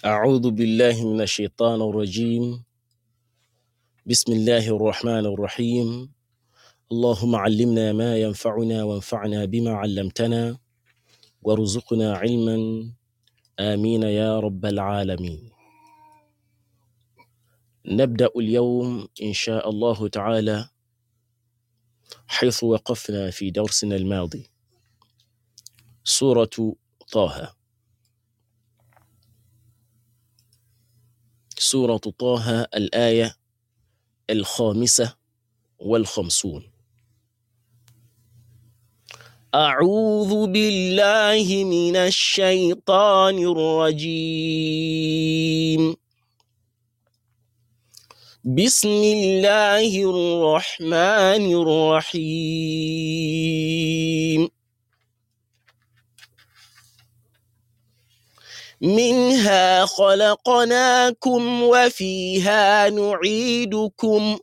أعوذ بالله من الشيطان الرجيم. بسم الله الرحمن الرحيم. اللهم علمنا ما ينفعنا وانفعنا بما علمتنا وارزقنا علما. آمين يا رب العالمين. نبدأ اليوم إن شاء الله تعالى حيث وقفنا في درسنا الماضي، سورة طه. سورة طه الآية 55. أعوذ بالله من الشيطان الرجيم. بسم الله الرحمن الرحيم. منها خلقناكم وفيها نعيدكم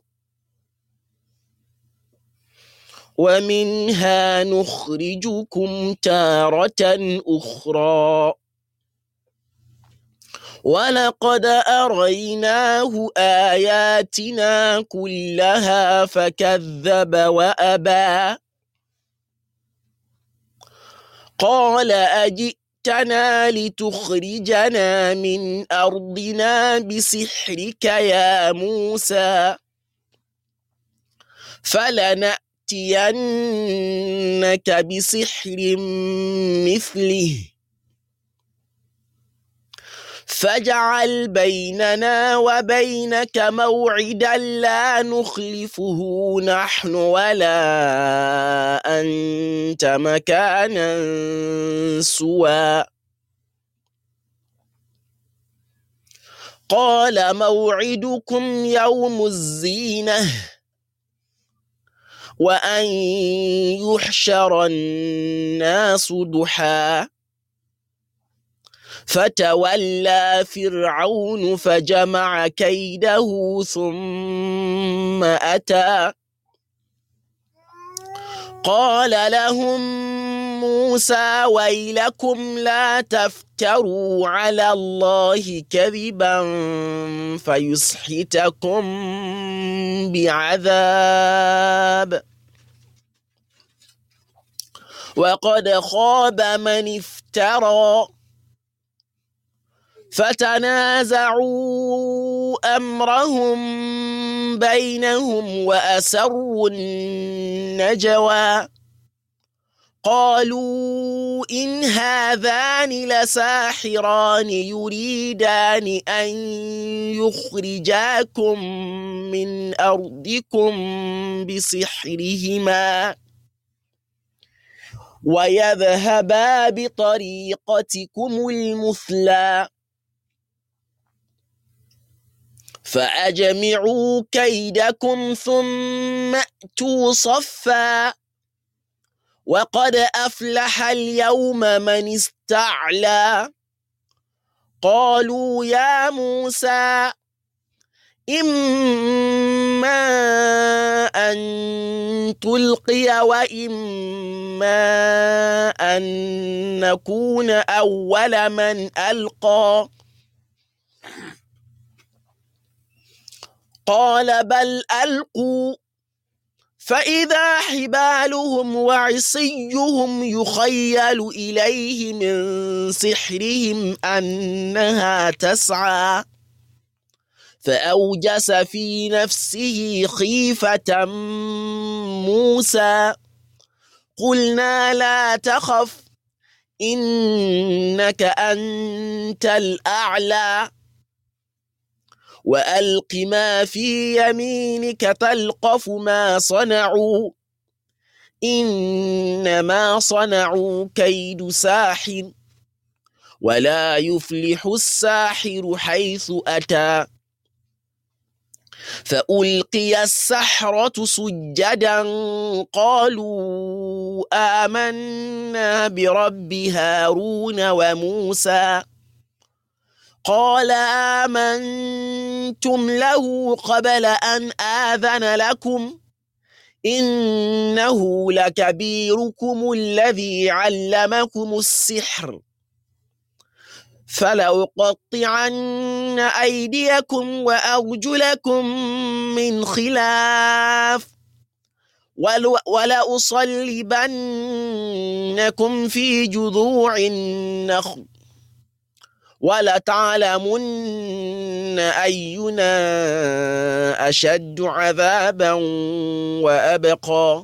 ومنها نخرجكم تارة أخرى ولقد أريناه آياتنا كلها فكذب وأبى قال أجئتنا لتخرجنا من أرضنا بسحرك يا موسى فلنأتينك بسحر مثله فاجعل بيننا وبينك موعدا لا نخلفه نحن ولا أنت مكانا سوى قال موعدكم يوم الزينة وأن يحشر الناس ضحى فتولى فرعون فجمع كيده ثم أتى قال لهم موسى ويلكم لا تفتروا على الله كذبا فيسحتكم بعذاب وقد خاب من افترى فتنازعوا أمرهم بينهم وأسروا النجوى قالوا إن هذان لساحران يريدان أن يخرجاكم من أرضكم بسحرهما ويذهبا بطريقتكم المثلى فأجمعوا كيدكم ثم أتوا صفا وقد أفلح اليوم من استعلى قالوا يا موسى إما أن تلقي وإما أن نكون أول من ألقى قال بل ألقوا فإذا حبالهم وعصيهم يخيل إليه من سحرهم أنها تسعى فأوجس في نفسه خيفة موسى قلنا لا تخف إنك أنت الأعلى وألق ما في يمينك تلقف ما صنعوا إنما صنعوا كيد ساحر ولا يفلح الساحر حيث أتى فألقي السحرة سجدا قالوا آمنا برب هارون وموسى قال آمنتم له قبل أن آذن لكم إنه لكبيركم الذي علمكم السحر فلأقطعن أيديكم وأرجلكم من خلاف ولأصلبنكم في جذوع النخل ولتعلمن أينا أشد عذابا وأبقى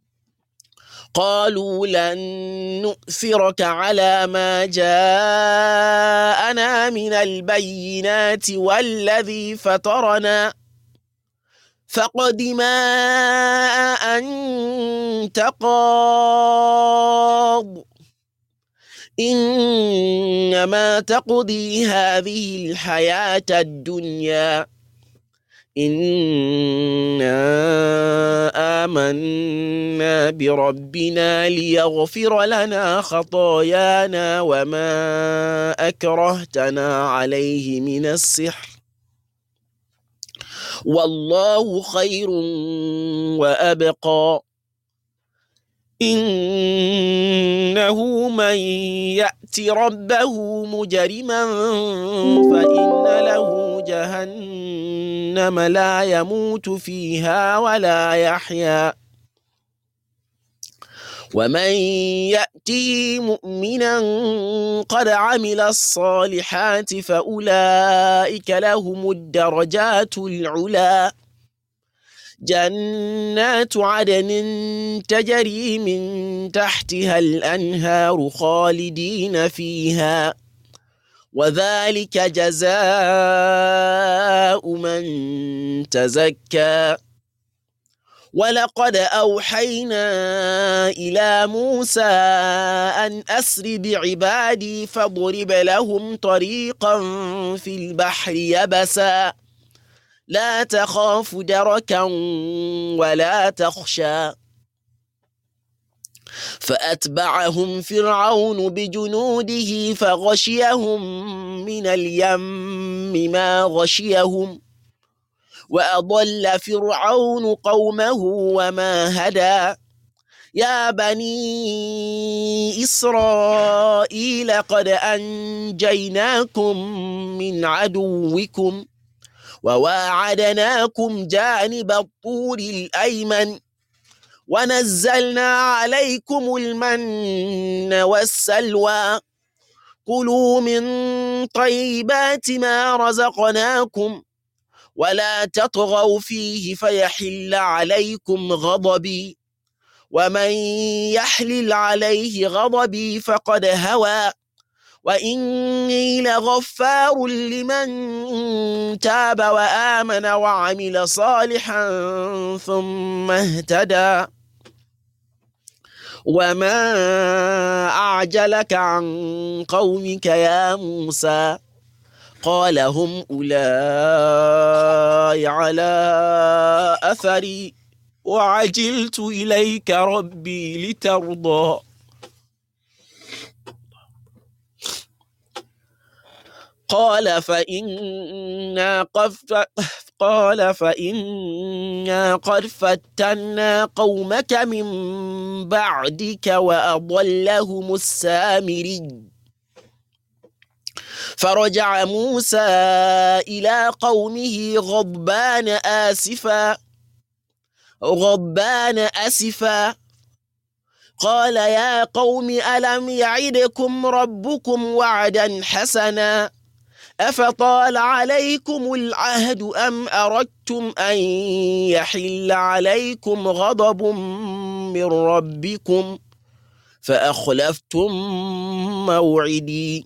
قالوا لن نؤثرك على ما جاءنا من البينات والذي فطرنا فاقض ما أنت قاض إنما تقضي هذه الحياة الدنيا إنا آمنا بربنا ليغفر لنا خطايانا وما أكرهتنا عليه من السحر والله خير وأبقى إنه من يأت ربه مجرما فإن له جهنم لا يموت فيها ولا يحيا ومن يأته مؤمنا قد عمل الصالحات فأولئك لهم الدرجات العلى جنات عدن تجري من تحتها الأنهار خالدين فيها وذلك جزاء من تزكى ولقد أوحينا إلى موسى أن أسر بعبادي فاضرب لهم طريقا في البحر يبسا لا تخاف دركا ولا تخشى فأتبعهم فرعون بجنوده فغشيهم من اليم ما غشيهم وأضل فرعون قومه وما هدى يا بني إسرائيل قد أنجيناكم من عدوكم وواعدناكم جانب الطور الأيمن ونزلنا عليكم المن والسلوى كلوا من طيبات ما رزقناكم ولا تطغوا فيه فيحل عليكم غضبي ومن يحلل عليه غضبي فقد هوى وإني لغفار لمن تاب وآمن وعمل صالحا ثم اهتدى وما أعجلك عن قومك يا موسى قال هم أولئك على أثري وعجلت إليك ربي لترضى قال فإنا قد فتنا قومك من بعدك وأضلهم السامري فرجع موسى إلى قومه غضبان أسفا قال يا قوم ألم يعدكم ربكم وعدا حسنا أفطال عليكم العهد أم أردتم أن يحل عليكم غضب من ربكم فأخلفتم موعدي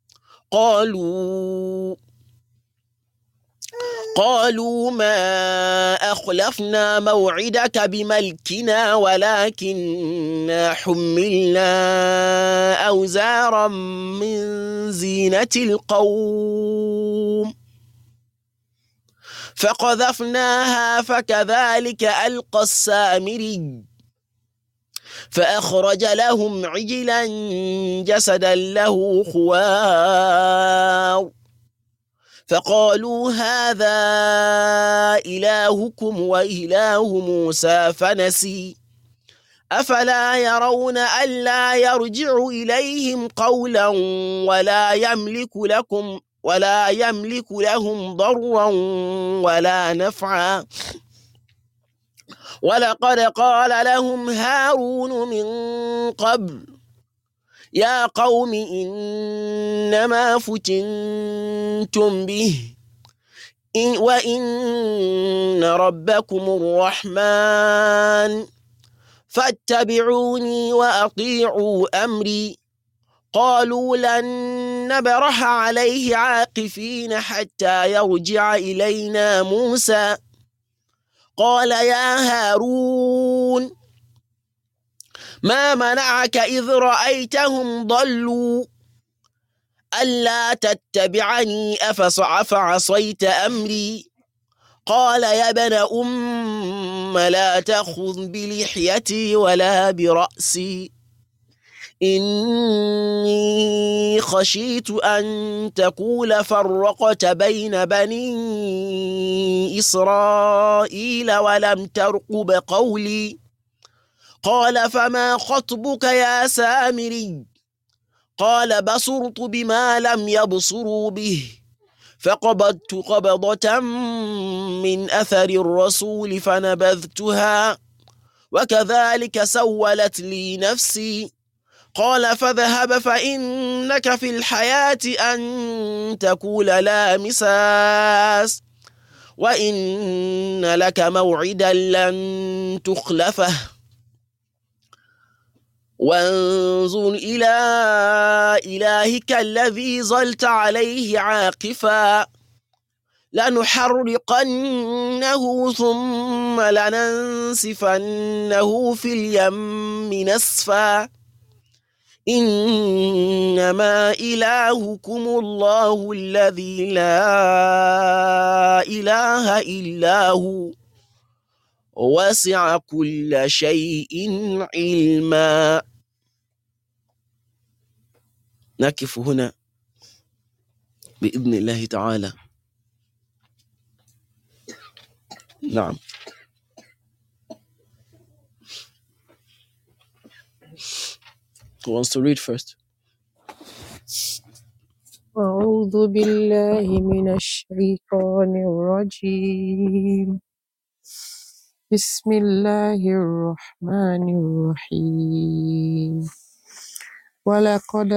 قالوا ما أخلفنا موعدك بملكنا ولكننا حملنا أوزارا من زينة القوم فقذفناها فكذلك ألقى السامري فأخرج لهم عجلا جسدا له خوار فقالوا هذا إلهكم وإله موسى فنسي أفلا يرون ألا يرجع إليهم قولا ولا يملك لهم ضرا ولا نفعا ولقد قال لهم هارون من قبل يا قوم إنما فتنتم به وإن ربكم الرحمن فاتبعوني وأطيعوا أمري قالوا لن نبرح عليه عاكفين حتى يرجع إلينا موسى قال يا هارون ما منعك إذ رأيتهم ضلوا ألا تتبعني أفعصيت أمري قال يا ابن لا تأخذ بلحيتي ولا برأسي إني خشيت أن تقول فرقت بين بني إسرائيل ولم ترقب قولي قال فما خطبك يا سامري قال بصرت بما لم يبصروا به فقبضت قبضة من أثر الرسول فنبذتها وكذلك سولت لي نفسي قال فاذهب فإنك في الحياة أن تقول لا مساس وإن لك موعدا لن تخلفه وانظر إلى إلهك الذي ظلت عليه عاكفا لنحرقنه ثم لننسفنه في اليم نسفا إنما إلهكم الله الذي لا إله إلا هو وسع كل شيء علما. نقف هنا بإذن الله تعالى. نعم. Who wants to read first? أعوذ بالله من الشيطان الرجيم بسم الله الرحمن الرحيم ولقد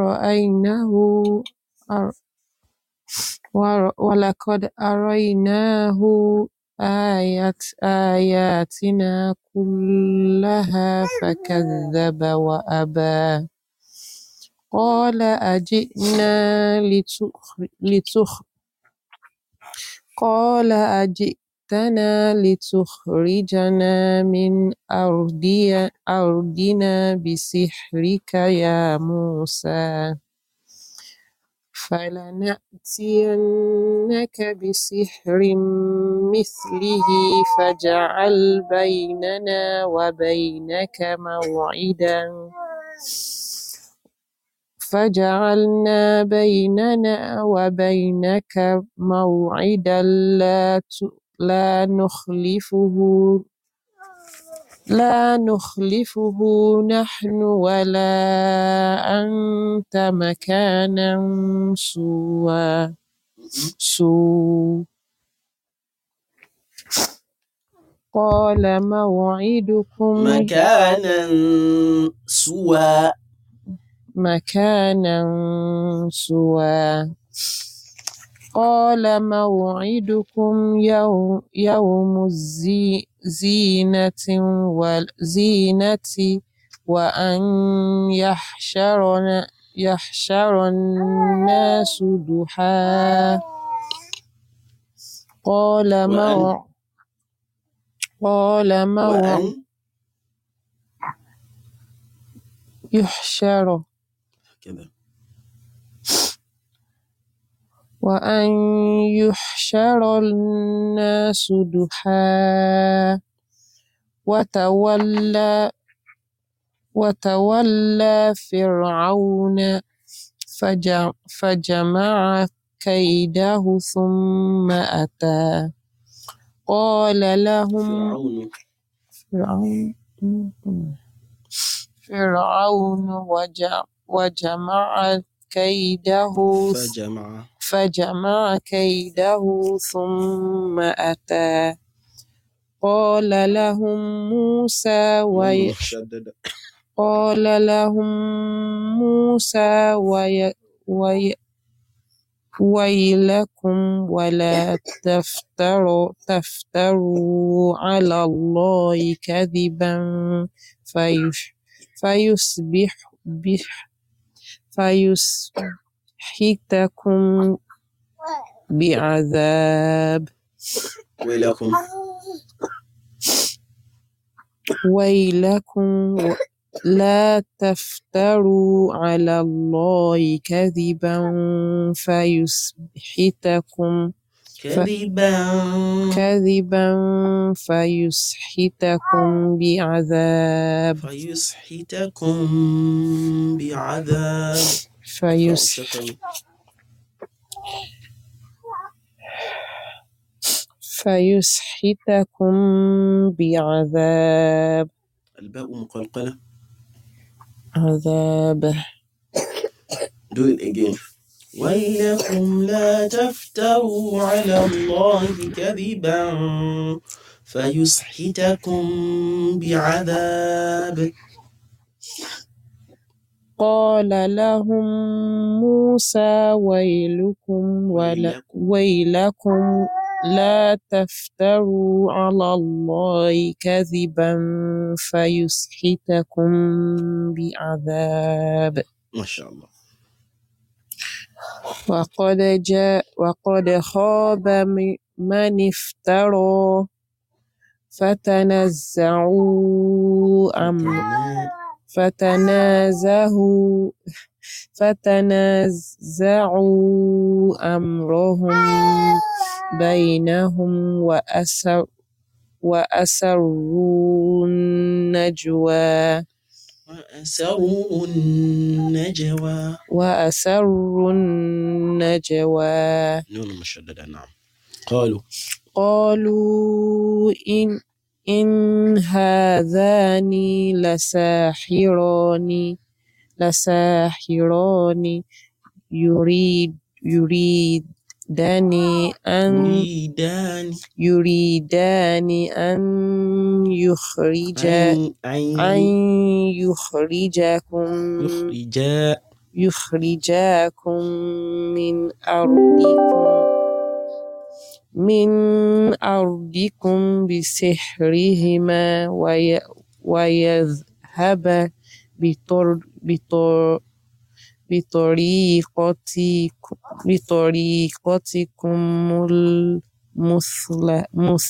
أريناه آياتنا كلها فكذب وأبى قال أجئتنا لتخرجنا من أرضنا بسحرك يا موسى فلنأتينك بسحر مثله فاجعلنا بيننا وبينك موعدا لا نخلفه نحن ولا أنت مكانا سوى قال موعدكم مكانا سوى قال موعدكم يوم الزينة وأن يحشر الناس ضحى وأن يحشر الناس ضحى وتولى فرعون فجمع كيده ثم أتى قال لهم فرعون وجمع كيده فجمع كيده ثم أتى قال لهم موسى ويلكم ولا تفتروا على الله كذبا فيسحتكم بعذاب ويلكم لا تفتروا على الله كذبا فيسحتكم بعذاب الباء مقلقلة. عذاب. Do it again. ويلكم لا تفتروا على الله كذبا فيسحتكم بعذاب. قال لهم موسى ويلكم لا تفتروا على الله كذبا فيسحتكم بعذاب. ما شاء الله. وقد خاب من افترى فتنازعوا أمرهم بينهم وأسروا النجوى نون مشددة. نعم. قالوا إن هذان لساحران يريدان أن يخرجاكم من أرضكم بسحرهما ويذهب بطريقتكم المثلى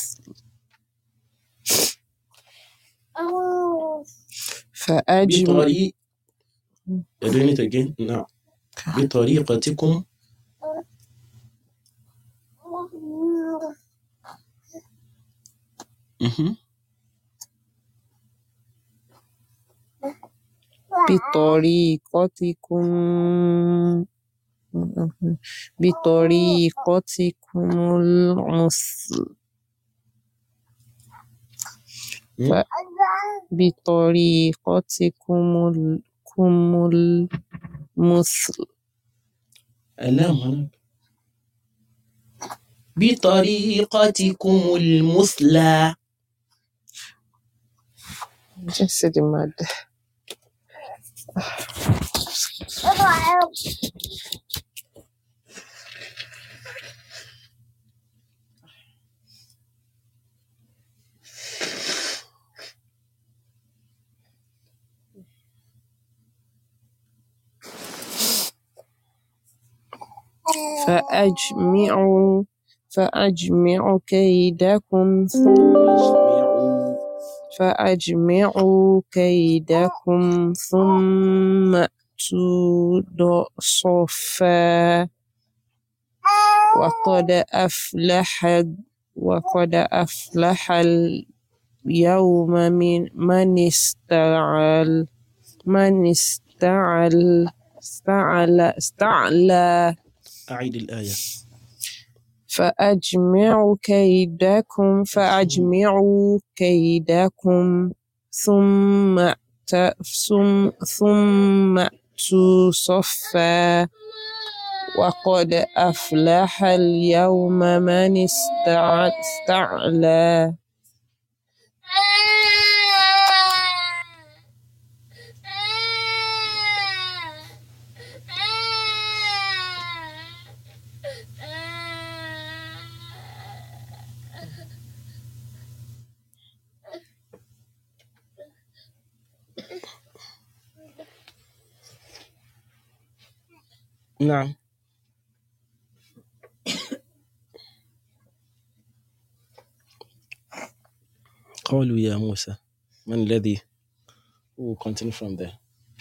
بطريقتكم بطريقتكم المثلى. جسد المادة. فأجمعوا كيدكم ثم أتوا صفا وقد أفلح اليوم من استعلى. أعيد الآية. فأجمعوا كيدكم ثم ثم أتوا صفا وقد أفلح اليوم من استعلى. نعم. قالوا يا موسى من الذي will continue from there.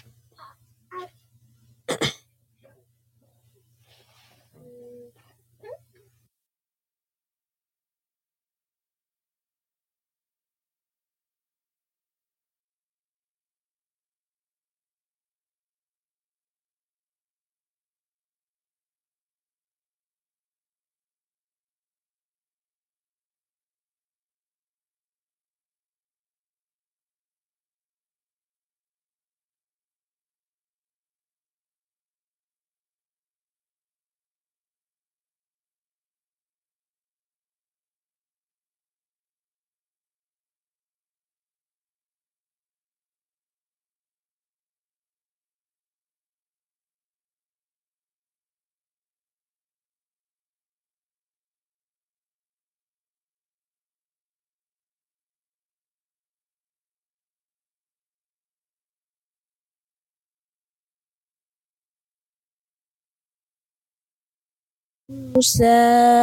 موسى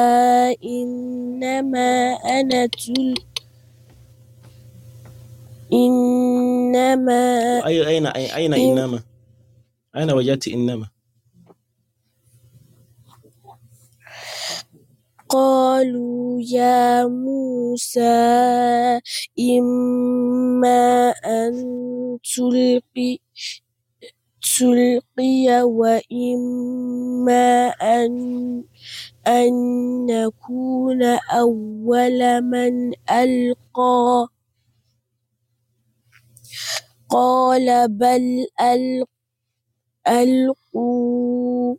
إنما أين إنما؟ أين وجدت إنما؟ قالوا يا موسى إما أن تلقي وإما أن نكون أول من ألقى قال بل ألقوا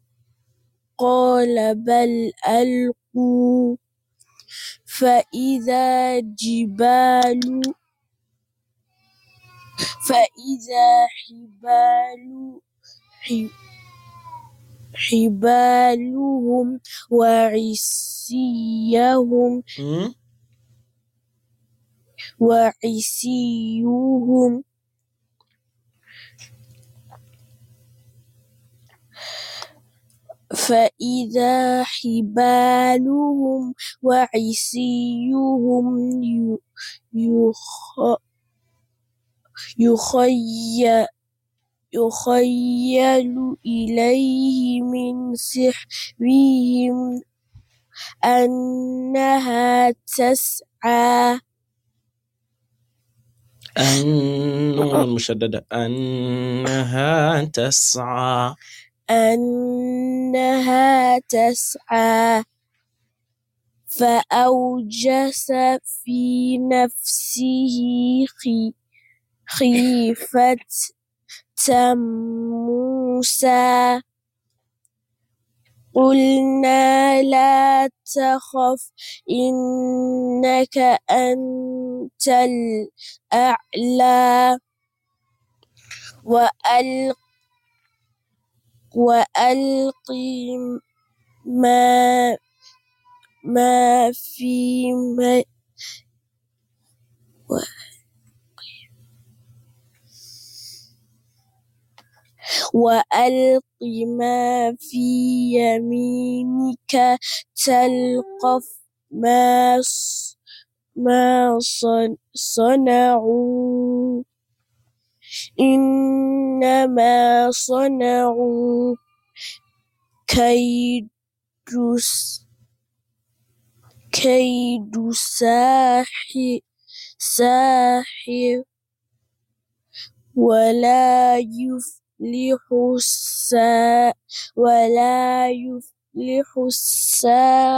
فإذا حبالهم وعصيهم فإذا حبالهم وعصيهم يخيل إليه من سحرهم أنها تسعى النون المشددة أنها تسعى فأوجس في نفسه خيفة موسى قلنا لا تخف إنك أنت الأعلى وألق ما في يمينك تلقف ما صنعوا إنما صنعوا كيد ساحر ولا يفلح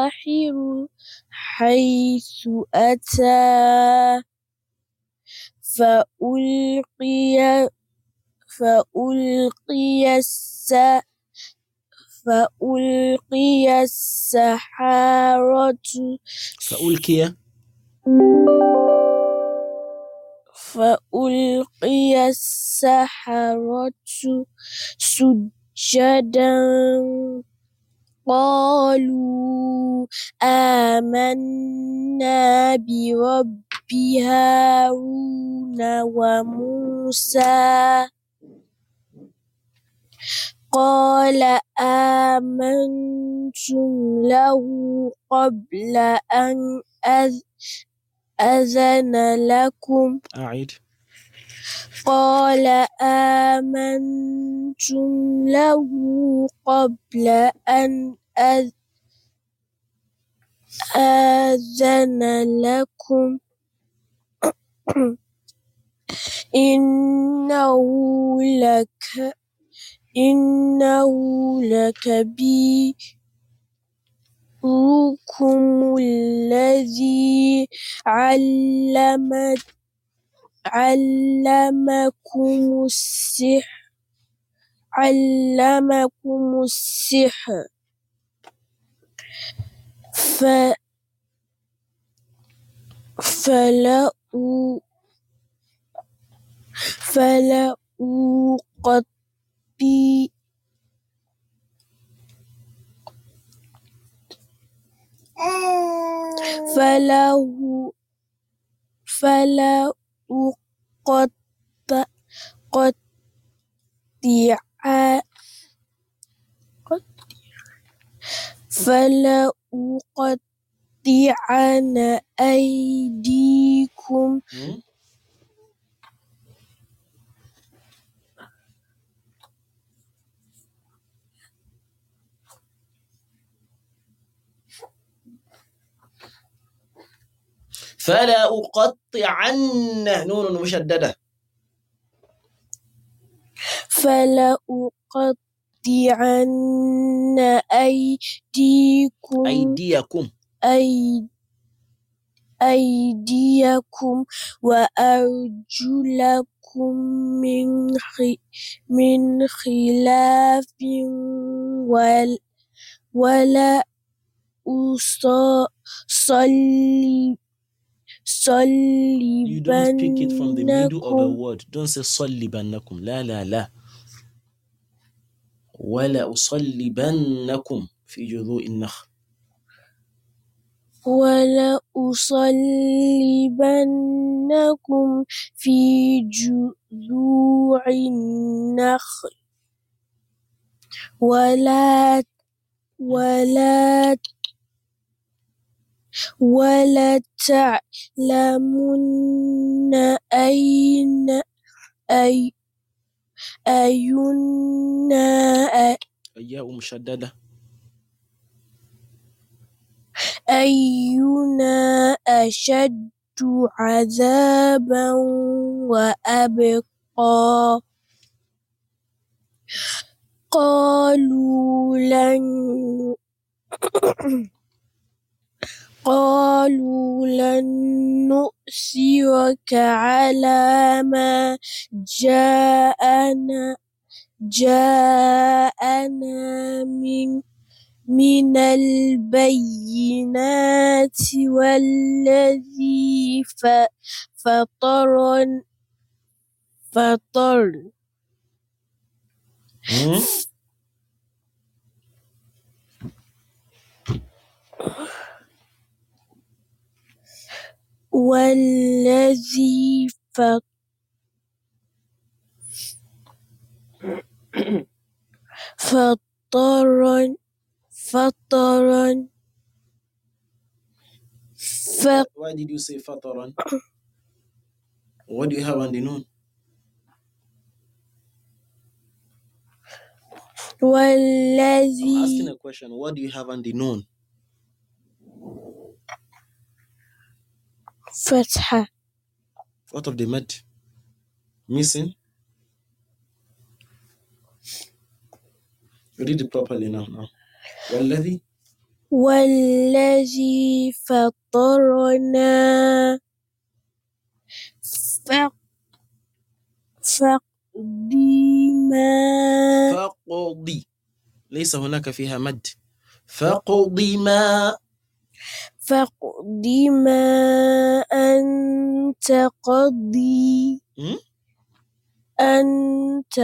الساحر حيث أتى فألقي فألقي السحرة سجدا قالوا آمنا برب هارون وموسى قال آمنتم له قبل أن أذن لكم قال آمنتم له قبل أن أذن لكم إنه لكبيركم الذي علمكم السحر فلأقطعن أيديكم فلا أقطعن نون مشددة فلأقطعن أيديكم وأرجلكم من خلاف ولا You don't pick it from the middle of a word. Don't say صلبنكم. لا ولا أصلبنكم في جذوع النخل. ولا أصلبنكم في جذوع النخل ولا تعلمن أياء مشددة أينا أشد عذابا وأبقى قالوا لن نؤثرك على ما جاءنا من البينات والذي فطر والذي فطر Why did you say fataran? What do you have on the noon? I'm asking a question. What do you have on the noon? Fatha. What of the mad? Missing? Read it properly now. والذي فطرنا فاقضي ما فقضي، ليس هناك فيها مد. فقضي ما فاقضي ما أنت قضي أنت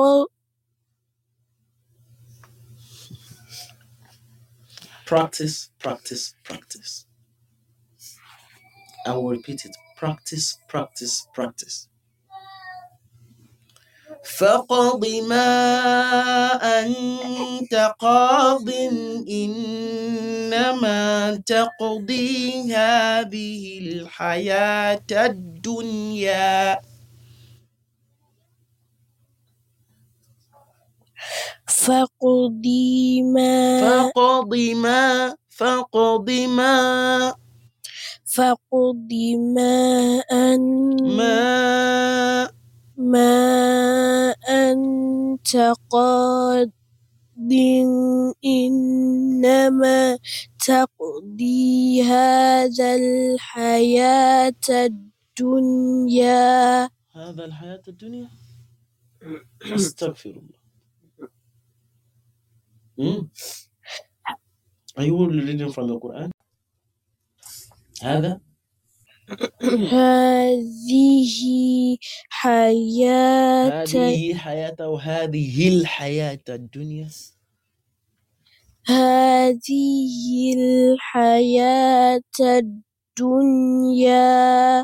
Practice, practice, practice. I will repeat it. Practice, practice, practice. فقض ما أنت قاض إنما تقضي هذه الحياة الدنيا. فاقضي ما فقض ما فقض ما فاقضي ما أنت قاض إنما تقضي هذا الحياة الدنيا. هذا الحياة الدنيا. أستغفر الله. Are you reading from the Quran? هذه حياة أو هذه الحياة الدنيا. هذه الحياة الدنيا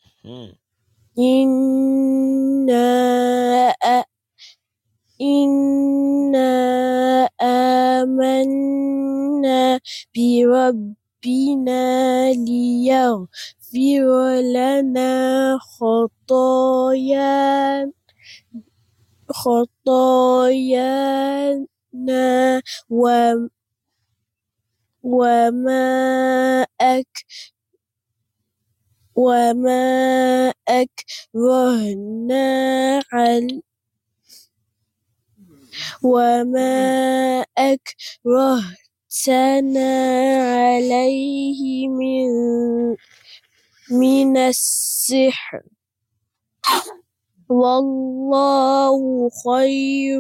إنا آمنا بربنا ليغفر لنا خطايانا وما أكرهتنا عليه من السحر والله خير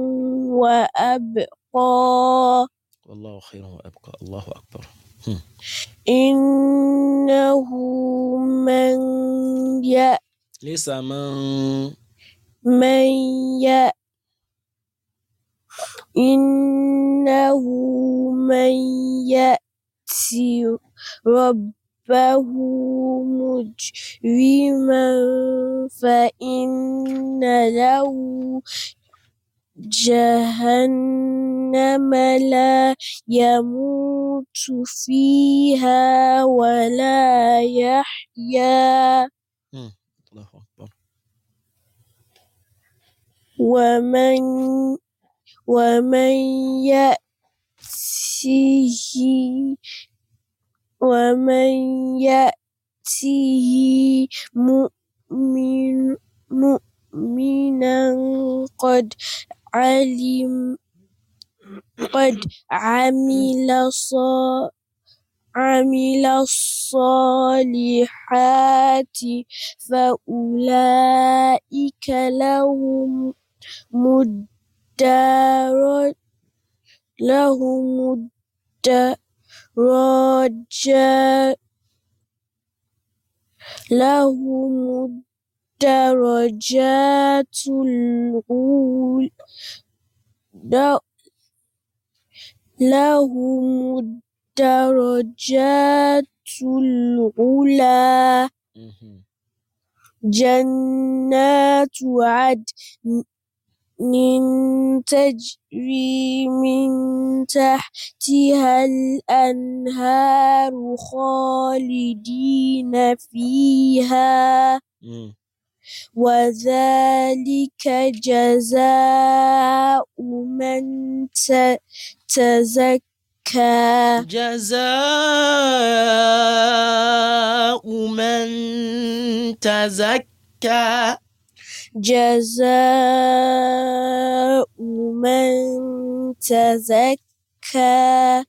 وأبقى. والله خير وأبقى. الله أكبر. إنه ليس إنه من يأتي ربه مجرما فإن له جهنم لا يموت فيها ولا يحيا. الله أكبر. ومن يأته مؤمنا قد عمل الصالحات فأولئك لهم الدرجات العلى جنات عدن تجري من تحتها الأنهار خالدين فيها وذلك جزاء من تزكى. جزاء من تزكى. جزاء من تزكى.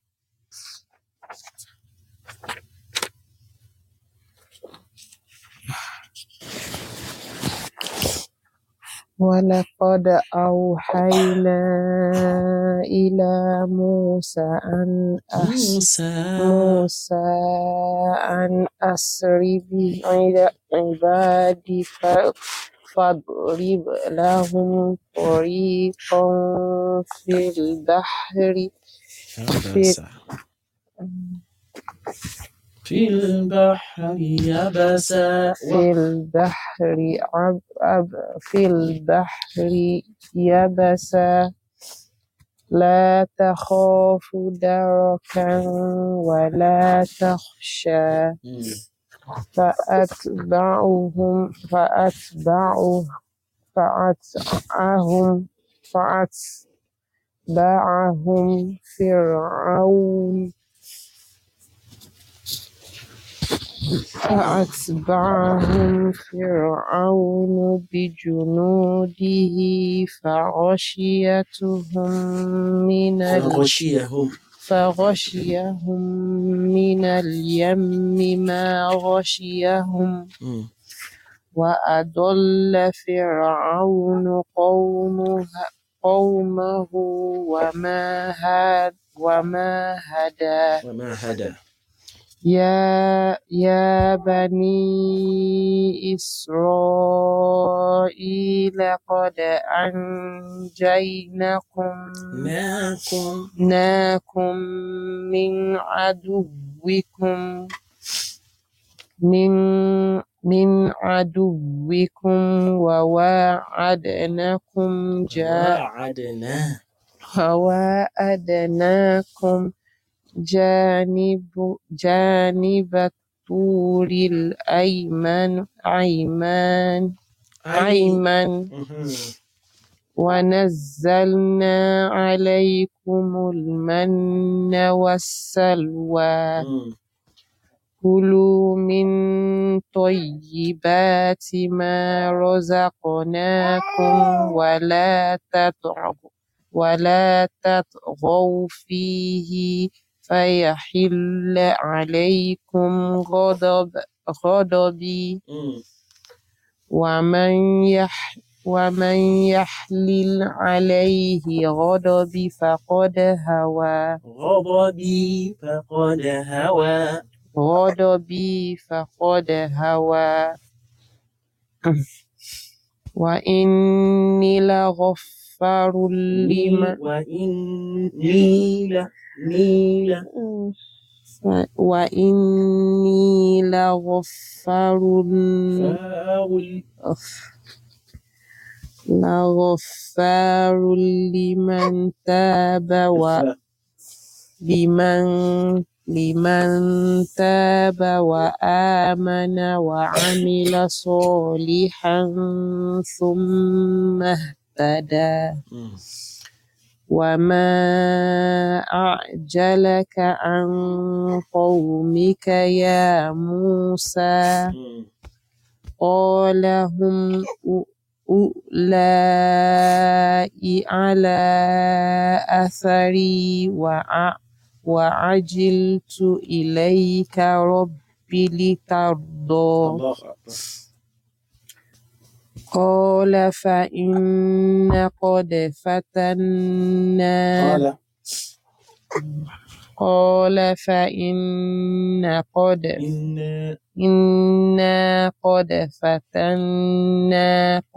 ولقد أوحينا إلى موسى أن أسر بعبادي فاضرب لهم طريقا في البحر يبسا لا تخاف دركا ولا تخشى فأتبعهم فرعون بجنوده فغشيهم من اليم ما غشيهم وأضل فرعون قومه وما هدى يا بني إسرائيل قد أنجيناكم من عدوكم وواعدناكم جانب الطور الأيمن ونزلنا عليكم المن والسلوى كلوا من طيبات ما رزقناكم ولا تطغوا فيه فيحل عليكم غضبي ومن يحلل عليه غضبي فقد هوى وإني لغفار لمن تاب وآمن وعمل صالحا ثم اهتدى وما أعجلك عن قومك يا موسى قال هم أولئك على أثري وعجلت إليك ربي لترضى قال فإنا قد فتنا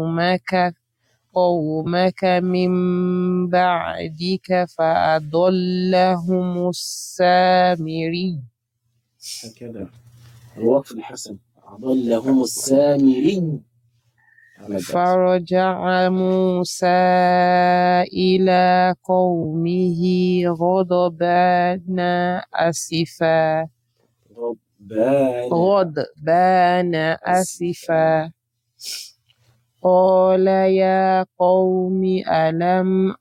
قومك من بعدك فأضلهم السامري هكذا الوقف الحسن أضلهم السامري فرجع موسى إلى قومه غضبان أسفا قال يا قوم ألم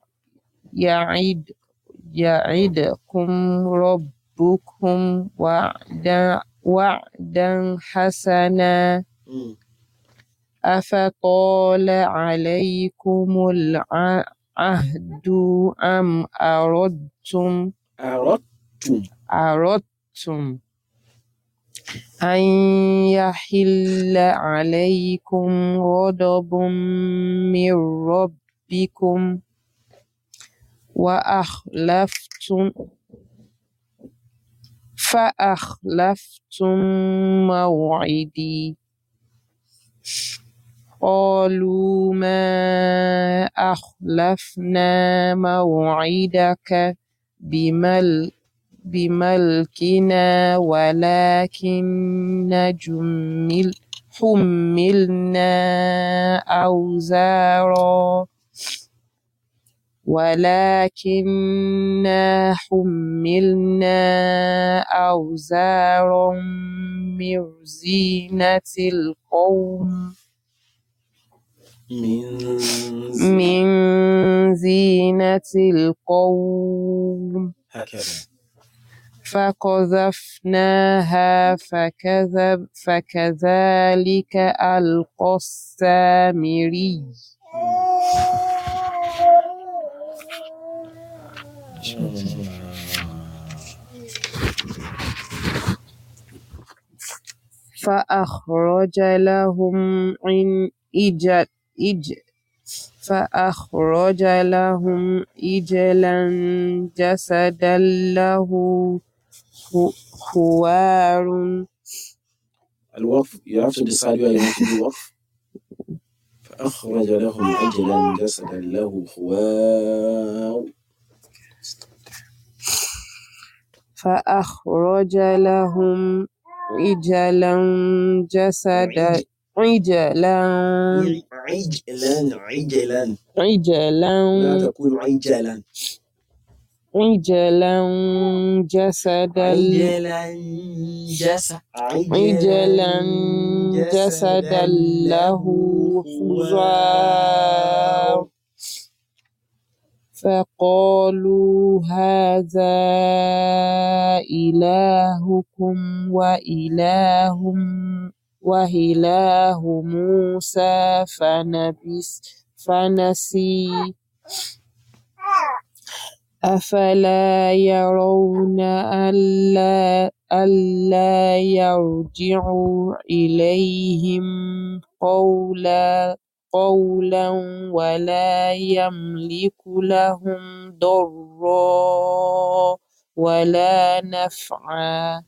يعدكم ربكم وعدا حسنا أفطال عليكم العهد أم أردتم أن يحل عليكم غضب من ربكم فأخلفتم موعدي قالوا ما أخلفنا موعدك بملكنا ولكننا حملنا أوزارا من زينة القوم هكذا. فقذفناها فكذلك ألقى السامري. فأخرج لهم عجلا جسدا له خوار. الوقف. You have to decide where you want to do وقف. فأخرج لهم عجلا جسدا له خوار. فأخرج لهم عجلا جسدا لا تقول عجلا. عجلا جسدا له خوار. فقالوا هذا إلهكم وإله موسى فنسي. أفلا يرون ألا يرجع إليهم قولا ولا يملك لهم ضرا ولا نفعا.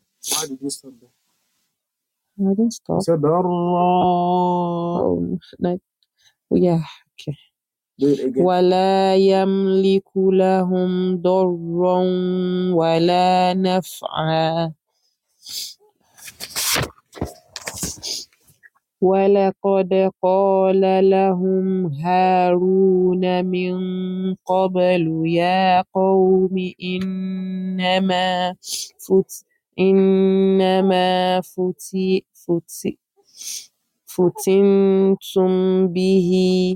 ولا يملك لهم ضرا ولا نفعا. ولقد قال لهم هارون من قبل يا قوم إنما فتنتم به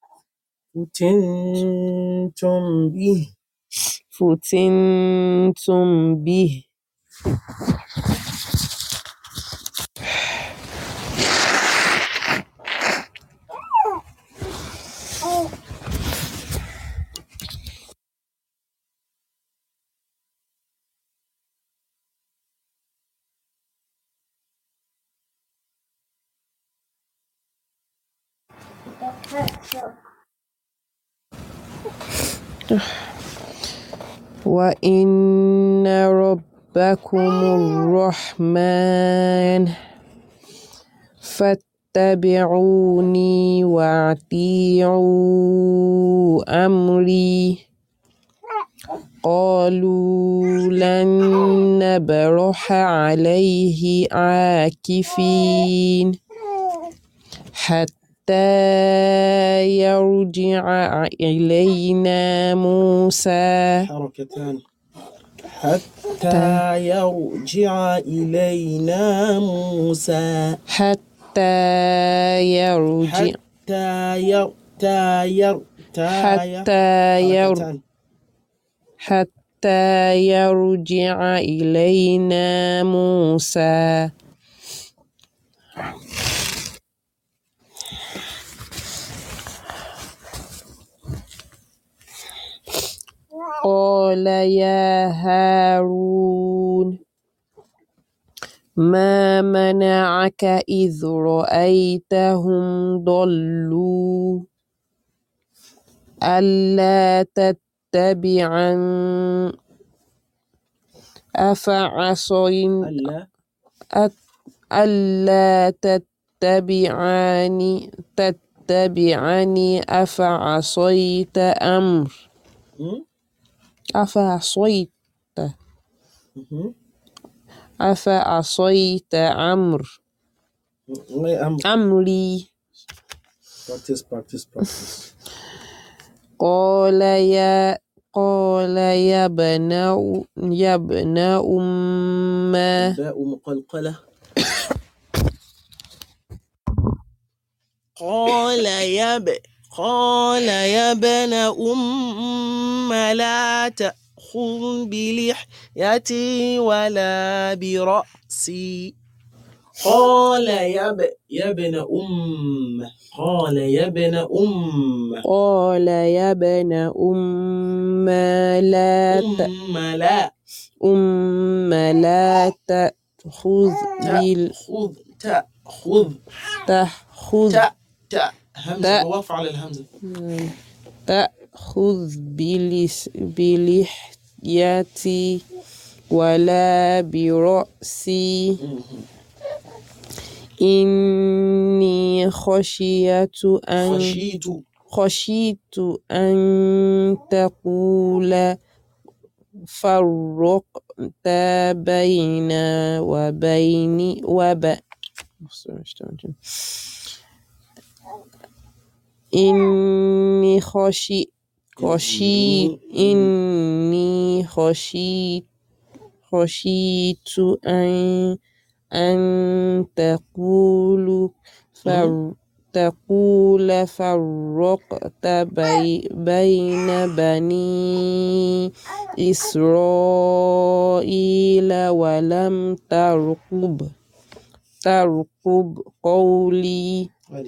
وإن ربكم الرحمن فاتبعوني وأطيعوا أمري. قالوا لن نبرح عليه عاكفين حتى يرجع إلينا موسى. حركتان. حتى يرجع إلينا موسى. حتى يرجع إلينا موسى. قال يا هارون ما منعك إذ رأيتهم ضلوا ألا تتبعن أفعصيت ألا تتبعني أفعصيت أفعصيت أمري Practice. قال يا ابن أم باء مقلقلة. قال يا ابن أم لا تأخذ بلحيتي ولا برأسي. قال يا ابن أم قال يا ابن أم لا تأخذ همزة وقف على الهمزة. تأخذ بلحيتي ولا برأسي إني خشيت أن تقول فرقت بين إني خشيت أن تقول فرقت بين بني إسرائيل ولم ترقب قولي.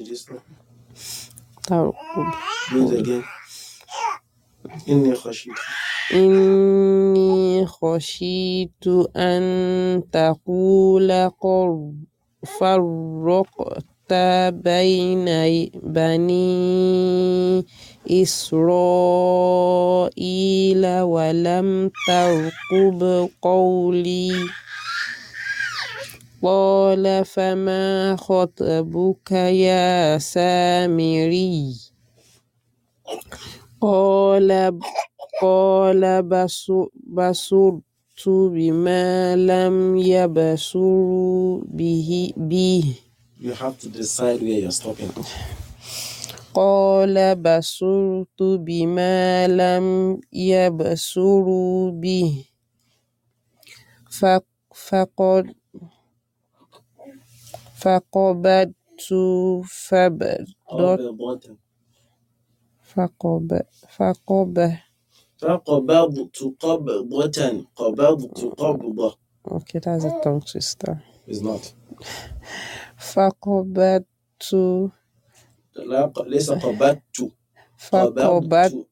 إني خشيت أن تقول فرقت بين بني إسرائيل ولم ترقب قولي. قال فما خطبك يا سامري قال بصرت بما لم يبصروا به. You have to decide where you're stopping. قال بصرت بما لم يبصروا به فقبضت قبضة. Okay, that's a tongue twister. It's not. فقبضت ليس قبضت. فقبضت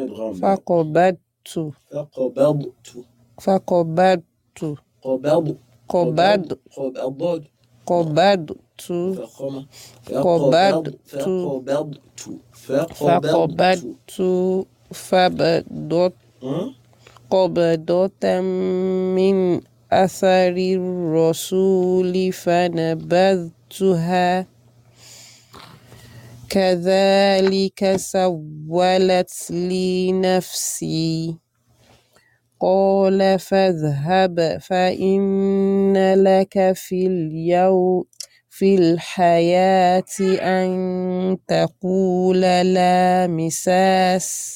قبضة من أثر الرسول فنبذتها كذلك سولت لي نفسي. قال فاذهب فإن لك في الحياة أن تقول لا مساس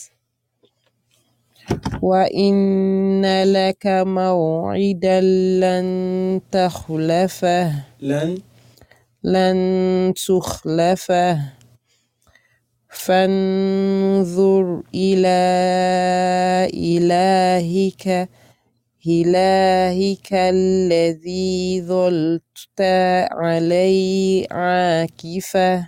وإن لك موعدا لن تخلفه فانظر إلى إلهك الذي ظلت عليه عاكفة.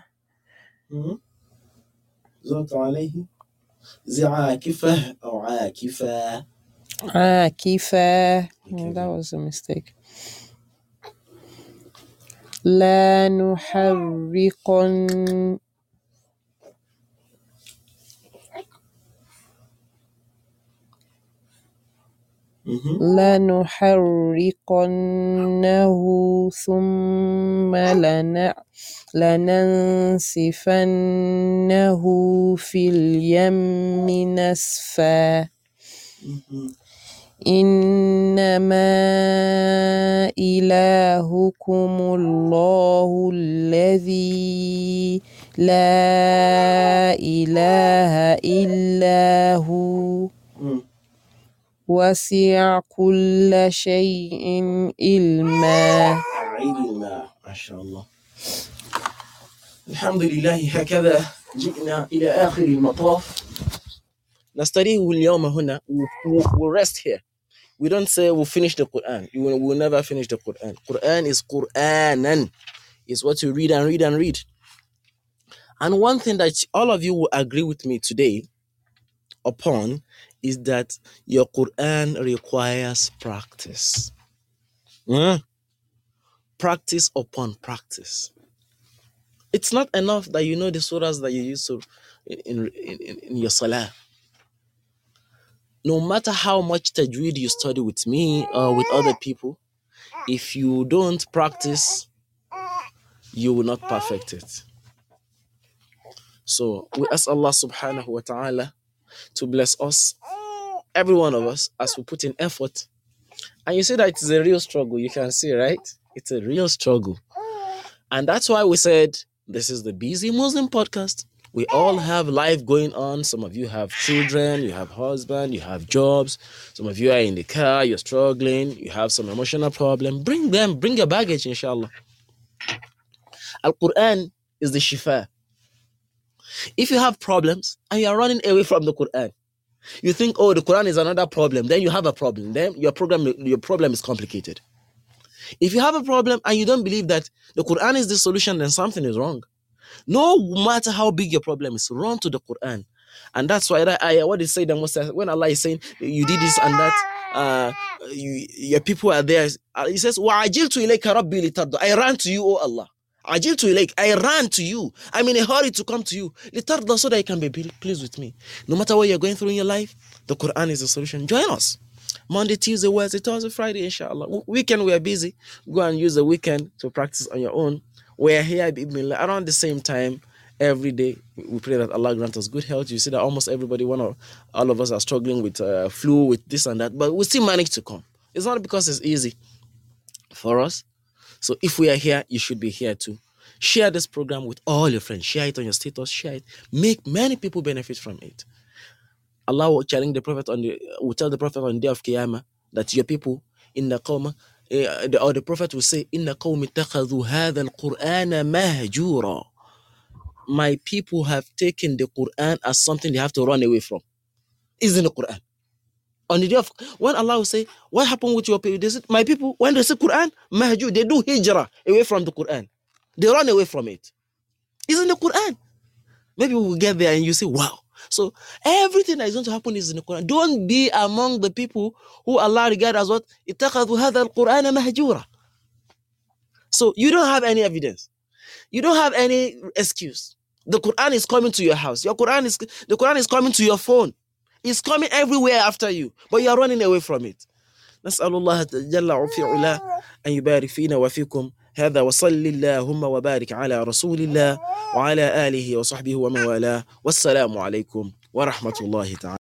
ظلت عليه عاكفة أو عاكفة. عاكفة. That was a mistake. لنحرقن لنحرقنه ثم لننسفنه في اليم نسفا إنما إلهكم الله الذي لا إله إلا هو وسع كل شيء علما. ما شاء الله. الحمد لله. هكذا جئنا إلى آخر المطاف. نستريح اليوم هنا. We'll rest here. We don't say we'll finish the Quran. We'll never finish the Quran. Quran is Quranan. It's what you read and read and read. And one thing that all of you will agree with me today upon is that your Quran requires practice. Practice upon practice. It's not enough that you know the surahs that you use in your salah. No matter how much tajweed you study with me or with other people, if you don't practice, you will not perfect it. So we ask Allah subhanahu wa ta'ala to bless us, every one of us, as we put in effort. And you see that it's a real struggle. You can see, right? It's a real struggle. And that's why we said, this is the Busy Muslim podcast. We all have life going on. Some of you have children, you have husband, you have jobs. Some of you are in the car, you're struggling, you have some emotional problem. Bring your baggage, inshallah. Al-Quran is the shifa. If you have problems and you are running away from the Quran, you think, oh, the Quran is another problem, then you have a problem. Then your problem is complicated. If you have a problem and you don't believe that the Quran is the solution, then something is wrong. No matter how big your problem is, run to the Quran. And that's why that ayah, what is said, when Allah is saying, you did this and that, your people are there, He says, وَعَجِلْتُ إِلَيْكَ رَبِّي لِتَرْضَى. I ran to you, O Allah. عَجِلْتُ إِلَيْكَ. I ran to you. I'm in a hurry to come to you. لِتَرْضَى, so that you can be pleased with me. No matter what you're going through in your life, the Quran is the solution. Join us. Monday, Tuesday, Wednesday, Thursday, Friday, inshallah. Weekend, we are busy. Go and use the weekend to practice on your own. We are here around the same time every day. We pray that Allah grant us good health. You see that almost everybody, all of us are struggling with flu, with this and that, but we still manage to come. It's not because it's easy for us. So if we are here, you should be here too. Share this program with all your friends. Share it on your status. Share it. Make many people benefit from it. Allah will challenge the Prophet will tell the Prophet on the day of Qiyamah that your people in the Qawmah, or the Prophet will say, Inna qawmi takhadhu hadha al-Qur'ana mahjura. My people have taken the Quran as something they have to run away from. It's in the Quran. On the day of, when Allah will say, what happened with your people? They said, my people, when they say Quran, mahjur, they do hijrah away from the Quran. They run away from it. It's in the Quran. Maybe we will get there and you say, wow. So everything that is going to happen is in the Quran. Don't be among the people who Allah regard as what? اتخذوا هذا القرآن مهجورا. So you don't have any evidence. You don't have any excuse. The Quran is coming to your house. The Quran is coming to your phone. It's coming everywhere after you, but you are running away from it. نسأل الله جل في علاه أن يبارك فينا وفيكم. هذا وصل اللهم وبارك على رسول الله وعلى آله وصحبه ومن والاه. والسلام عليكم ورحمة الله تعالى.